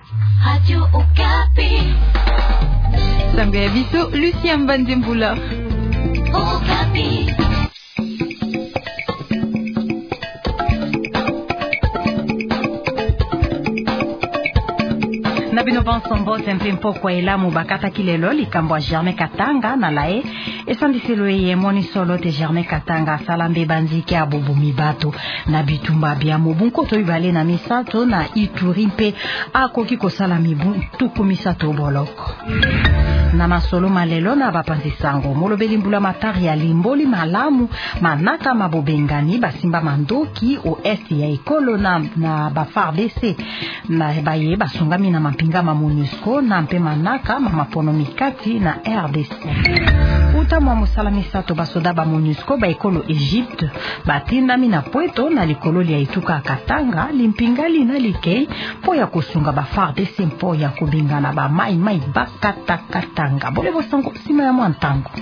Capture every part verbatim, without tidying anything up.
Radio Okapi. Sango ya biso Lucien Bandembula. Okapi. Na bino bansombo tempe mpoko elamu bakata kilelo likambo ya Germain Katanga na lae esandiselo ye moni solo te Germain Katanga salambe banzike abobumi bato na bitumba bya mobunko to ibale na misato na Ituri mpe akoki kosala mibu tuku misato boloko na masolo malelo na bapanzi sango molobeli mbula matari ya limboli malamu manaka mabobengani basimba mandoki o est ya ekolo na, na ba F A R D C na baye basungami na mapinga ma MONUSCO na mpe manaka mamapono mikati na R D C uta mwa musala misato basoda ba MONUSCO ba ekolo Egypte batindami na Pweto na likolo ya Ituka Katanga limpingali na likei po ya kusunga ba F A R D C mpo ya kubingana ba mai mai bakata katanga bolevo sango sima ya mwantango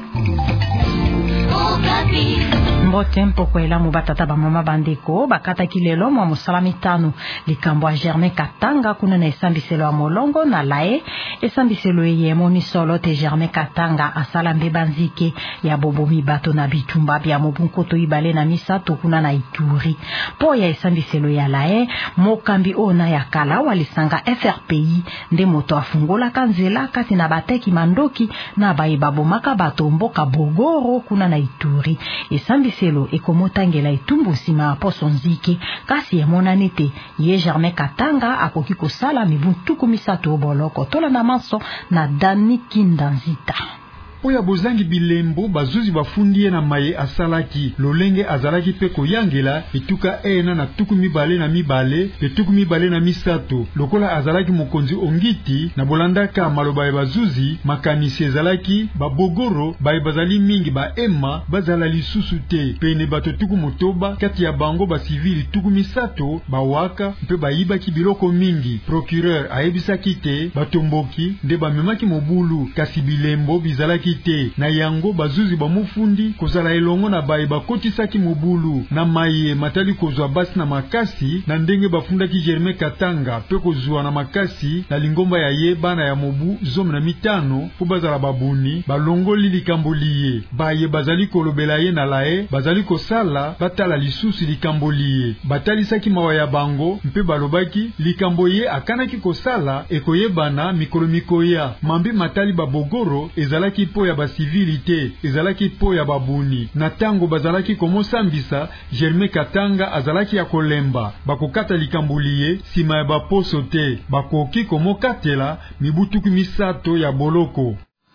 mbote mpoko elamu batata ba mama bandeko bakata kilelo mwa musala mitano likambo ya Germain Katanga kuna na esambiselo ya molongo na lae esambiselo ye moni solo te Germain Katanga asala mbe banzike ya bobomi bato na bitumba bya mobunko to ibale na misato kuna na Ituri po ya esambiselo ya lae mokambi ona ya kala walisanga F R P I nde moto afungola kanzela kati na bateki mandoki na baiba bomaka bato mboka Bogoro kuna na Ituri esambiselo ekomotangela etumbu sima poso nzike kasi emonani te ye Germain Katanga akoki kosala mibuntuku misato boloko tola na maso na Dani Kindanzita Oya bozangi bilembo bazuzi bafundiye na maye asalaki lolenge azalaki pe koyangela etuka ena na tuku mibale na mibale etuku mibale na misato lokola azalaki mokonzi ongiti na bolandaka maloba ya bazuzi makanisi ezalaki babogoro baye bazali mingi ba ema bazala lisusu te pene bato tuku motoba kati ya bango ba civili tuku misato bawaka mpe bayibaki biloko mingi procureur ayebisaki te batomboki nde bamemaki mobulu kasi bilembo bizalaki te na yango bazuzi bamufundi kozala elongo na baye bakotisaki mobulu na maye matali kozwa basi na makasi na ndenge bafundaki Germain Katanga pe kozwa na makasi na lingomba ya ye bana ya mobu zomi na mitano po bazala babuni balongoli likambo liye baye bazali kolobela ye na lae bazali kosala batala lisusu likambo liye batalisaki mawa ya bango mpe balobaki likambo ye akanaki kosala ekoyebana mikolo mikoya mambi matali babogoro ezalaki po ya ba civilité ezalaki po ya babuni na tango bazalaki komosambisa Germain Katanga azalaki ya kolemba bakokata likambuliye sima ya baposo te bakoki komokatela mibutuku misato ya boloko.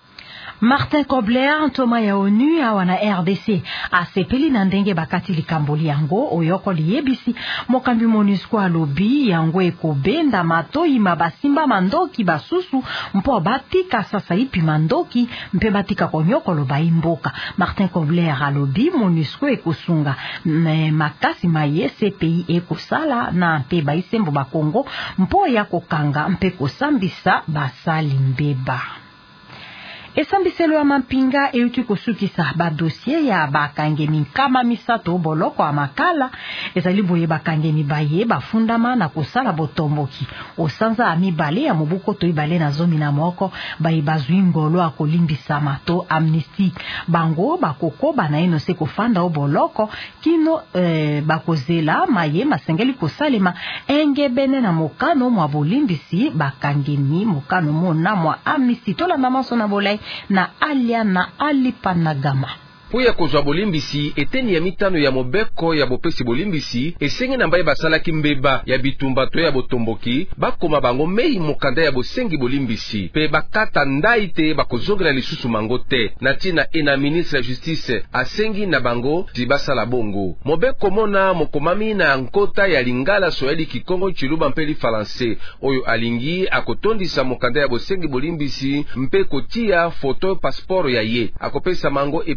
Martin Kobler ntoma ya ONU awa na R D C asepeli na ndenge bakati likamboli yango oyoko liyebisi mokambi MONUSCO alobi yango ekobenda matoi mabasimba mandoki basusu mpo batika sasa ipi mandoki mpe batika konyoko loba imboka. Martin Kobler alobi MONUSCO ekosunga makasi maye C P I ekosala na mpe baisembo ba Kongo mpo ya kokanga mpe kosambisa basali mbeba. Esambiselo ya mampinga euti kosukisa ba dossier ya bakangemi kama misato boloko amakala ezali boye bakangemi baye bafundama na kosala botomboki osanza amibale ya mobuko to ibale na zomi na moko baye bazwi ngolo akolimbisa mato amnesty bango bakoko banaino se kofanda oboloko kino eh, bakozela maye masengeli kosalema engebene na mokano mwa bolimbisi bakangemi mokano mona mwa amnesty tola namaso na bolai na alia na alipanagama. Po ya kozwa bolimbisi eteni ya mitano ya mobeko ya bopesi bolimbisi esenge na mbaye basalaki mbeba ya bitumba to ya botomboki bakoma bango mei mokanda ya bosengi bolimbisi pe bakata ndai te bakozongela lisusu mango te na tina ena ministre ya justice asengi na bango dibasala bongo mobeko mona mokomami na nkota ya lingala soeli kikongo chiluba mpe li français oyo alingi akotondisa mokanda ya bosengi bolimbisi mpe kotia foto passeport ya ye akopesa mango epai ya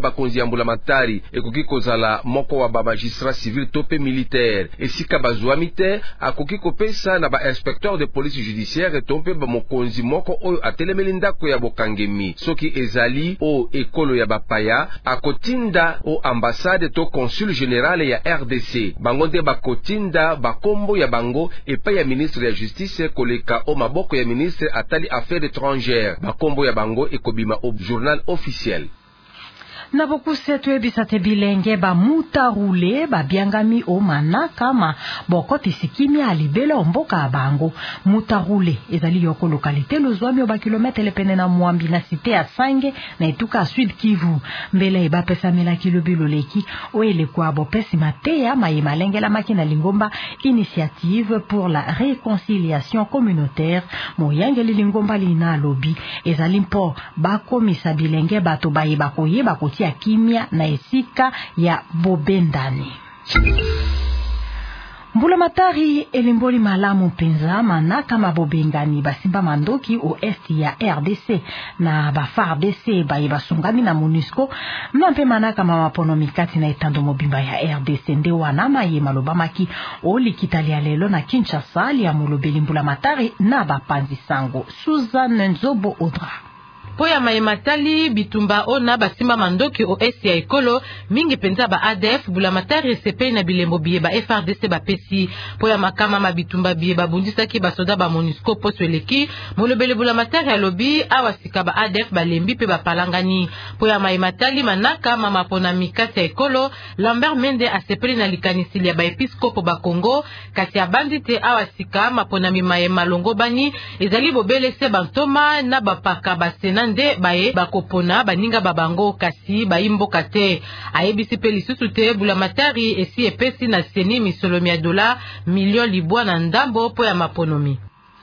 bakonzi ya mbulamatari ekoki kozala moko wa ba magistrat civil tope militaire. Esika bazwami te akoki kopesa na ba inspecteur de police judiciaire to mpe ba mokonzi moko oyo atelemeli ndako ya bokangemi. Soki ezali o ekolo ya bapaya akotinda o ambassade to consul général ya R D C. Bango nde bakotinda bakombo ya bango epai ya ministre ya justice koleka o maboko ya ministre atali affaires étrangères. Bakombo ya bango ekobima au journal officiel. Na bokusetu ebisate bilenge ba mutarule ba biangami o manaka ma bokoti sikimi alibela omboka bango. Mutarule ezali yoko lokalite lozwami oba kilometre lepene na mwambi na cité ya Sange na etuka Sud Kivu. Mbele eba pesa mela kilobilo leki o ele kwa bo pesi mateya maye malengela makina lingomba initiative pour la réconciliation communautaire moyangeli lingomba lina lobi ezali mpo bakomisa bilenge bato baye bakoye bakoti ya kimia na esika ya bobendani. Mbulamatari elimboli malamu penza manaka mabobengani basimba mandoki o esti ya R D C na ba F A R D C baye basungami na MONUSCO mnampe manaka mamapono mikati na etando mobimba ya R D C nde wana maye malobamaki o likitali ya lelo na Kinshasa ya molobeli mbulamatari na bapanzi sango. Suzanne Nzobo Odra. Poya mayematali bitumba ona basima mandoki o esi ya ekolo mingi penza ba A D F bulamatari S P na bilembo biye ba F R D C ba pesi. Poya makama mabitumba biye ba bundisaki ba soda ba MONUSCO poso eleki molobele bulamatari alobi awasika ba A D F balembi pe ba palangani. Poya mayematali manaka mama pona mikati ya ekolo Lambert Mende asepeli na likanisili ya ba episkopo ba Kongo kasi abandite awasika mapona mimaye malongo bani ezali bobele se bantoma na bapaka basena nde baye bakopona baninga babango kasi baimboka te. Ayebisi pe lisusu te bulamatari esi epesi na seni misolomi ya dola million libwa na ndambo po ya maponomi.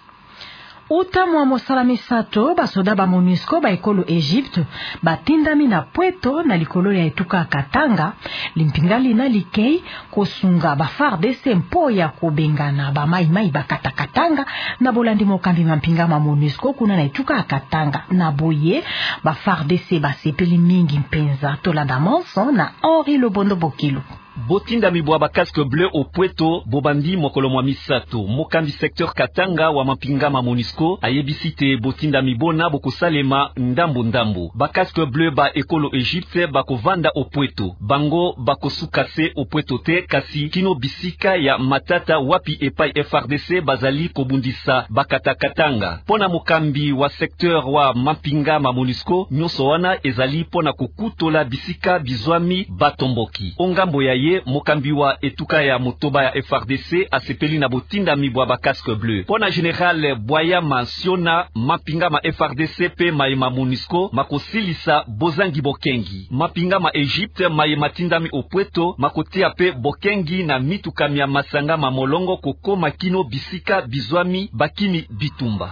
Utamu wa mosalami sato basoda ba MONUSCO ba ekolo Egypte batindami na Pweto na likolo ya etuka Katanga limpingali na likei kosunga ba F A R D C mpo ya kobengana ba mai mai bakata Katanga na bolandi mokambi mampinga ma MONUSCO kuna na etuka Katanga na boye ba F A R D C basepeli mingi mpenza tolanda monso na Henri Lobondo Bokilo. Botinda mibwa ba casque bleu au Pweto bobandi mokolo mwa misato mokambi secteur Katanga wa mampinga ma MONUSCO ayebisite botinda mibona bokosalema ndambo ndambo ba casque bleu ba ekolo Egypte bakovanda au Pweto bango bakosukase au Pweto te kasi kino bisika ya matata wapi epai F R D C bazali kobundisa bakata Katanga pona mokambi wa secteur wa mampinga ma MONUSCO nyoso wana ezali pona kokutola bisika bizwami batomboki ongambo ya ye mokambi wa etuka ya motoba ya F R D C asepeli na botinda mibwa ba casque bleu pona general Boya mensiona mapinga ma F R D C pe maima MONUSCO makosilisa bozangi bokengi mapinga ma Egypte maima tindami o Pweto makotia pe bokengi na mituka mia masanga ma molongo kokoma kino bisika bizwami bakini bitumba.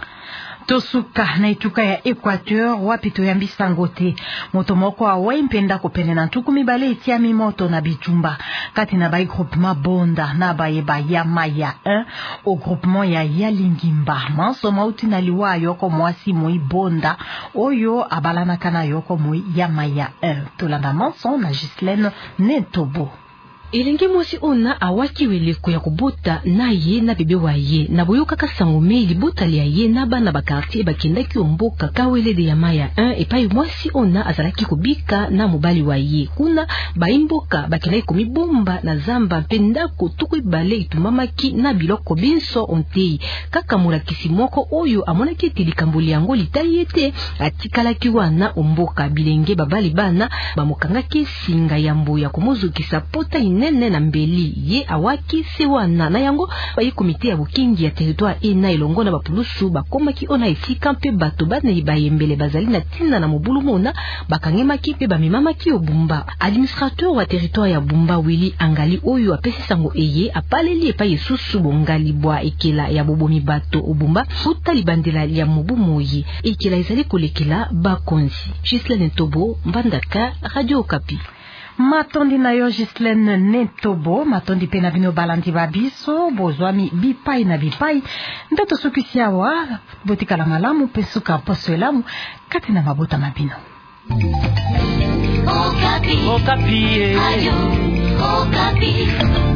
Tosuka na ituka ya Equateur wapi toyambi sangote moto moko awe mpenda kopene na ntuku mibale itiami moto na bitumba kati na bai groupement bonda na baye ba ya maya un au groupement ya Yalingimba manso mauti na liwa yoko mwasi moi bonda oyo abalana kana yoko moi ya maya un tolanda manso na Gislaine Netobo. Ilenge mwasi ona awaki weleko ya kubota na ye na bebe wa ye na boyoka kasango meli bota lia ye na bana ba quartier bakendaki omboka kawele de ya maya un epai mwasi ona azalaki kubika na mobali wa ye kuna baimboka bakendaki komibomba na zamba penda kotuku bale itumamaki na biloko binso ontei kaka mulakisi moko oyo amonaki tilikambo yango litali ete atikalaki wana omboka bilenge babali bana bamokangaki singa ya mbuya komuzukisa pota ine nene na mbeli ye awaki sewana na yango bayi komite ya bukingi ya territoire ena ilongo na bapulusu bakomaki ona esika mpe bato bana ibayembele bazali na tina na mobulu mona bakangemaki pe bamemamaki obumba. Administrateur wa territoire ya Bumba Willy Angali oyo apesi sango eye apaleli epa yesusu bongali bwa ekela ya bobomi bato obumba futa libandela ya mobu moyi ekela ezali kolekela bakonzi. Gislaine Ntobo, Mbandaka, Radio Okapi. Matondi na yo Gislaine Netobo, matondi pena bino balandi babiso, bozwami bipai na bipai, ndeto sukisi awa, botika la malamu, pesuka poso elamu, kati na mabota mabino. Okapi. Okapi. Radio Okapi.